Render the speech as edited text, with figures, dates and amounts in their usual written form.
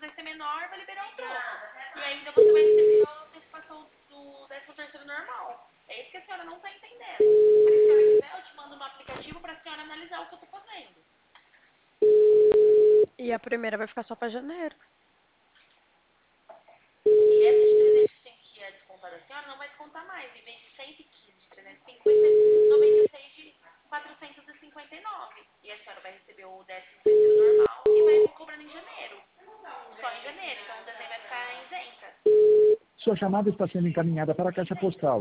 vai ser menor, vai liberar um troco. E ainda você vai receber a antecipação do 13º normal. É isso que a senhora não está entendendo. Se a senhora quiser, eu te mando no aplicativo para a senhora analisar o que eu estou fazendo. E a primeira vai ficar só para janeiro. E essa de 305 que é descontada da senhora não vai descontar mais. Em vez de 115 de 305, vai ser 96 de 459. E a senhora vai receber o 13º normal e vai vir cobrando em janeiro. Só em janeiro, então dezembro vai ficar isenta. Sua chamada está sendo encaminhada para a caixa postal.